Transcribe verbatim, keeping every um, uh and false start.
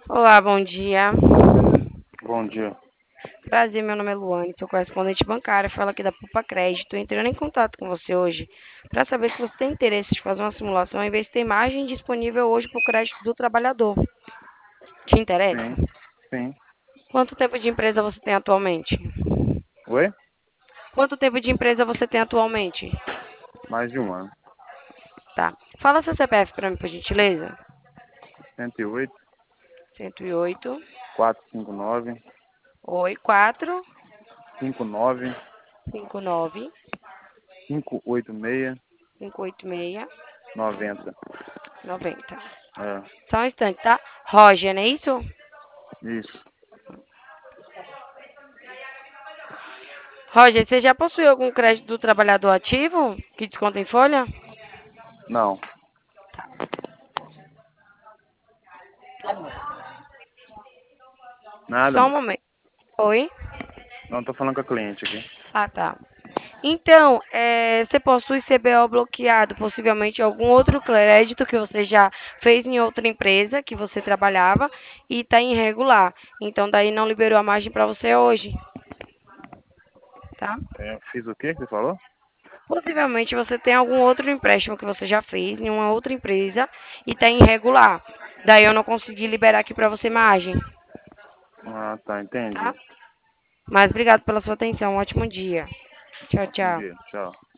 Olá, bom dia. Bom dia. Prazer, meu nome é Luane, sou correspondente bancária, falo aqui da Pupa Crédito, entrando em contato com você hoje para saber se você tem interesse de fazer uma simulação e ver se tem margem disponível hoje para o crédito do trabalhador. Te interessa? Sim, sim. Quanto tempo de empresa você tem atualmente? Oi? Quanto tempo de empresa você tem atualmente? Mais de um ano. Tá. Fala seu C P F para mim, por gentileza. cento e oito, cento e oito, quatrocentos e cinquenta e nove, oi, quatro, cinquenta e nove, cinco nove, quinhentos e oitenta e seis, cinco oito seis, noventa. noventa. É, Só um instante, tá? Roger, não é isso? isso. Roger, você já possuiu algum crédito do trabalhador ativo que desconta em folha? Não, nada, Só um mano. momento. Oi? Não, tô falando com a cliente aqui. Ah, tá. Então, é, você possui C B O bloqueado, possivelmente algum outro crédito que você já fez em outra empresa que você trabalhava e está irregular. Então, daí não liberou a margem para você hoje, tá? É, fiz o quê que você falou? Possivelmente você tem algum outro empréstimo que você já fez em uma outra empresa e está irregular. Daí eu não consegui liberar aqui para você margem, Ah, tá, entendi. tá? Mas obrigado pela sua atenção. Um ótimo dia. Tchau, Ótimo tchau. dia. Tchau.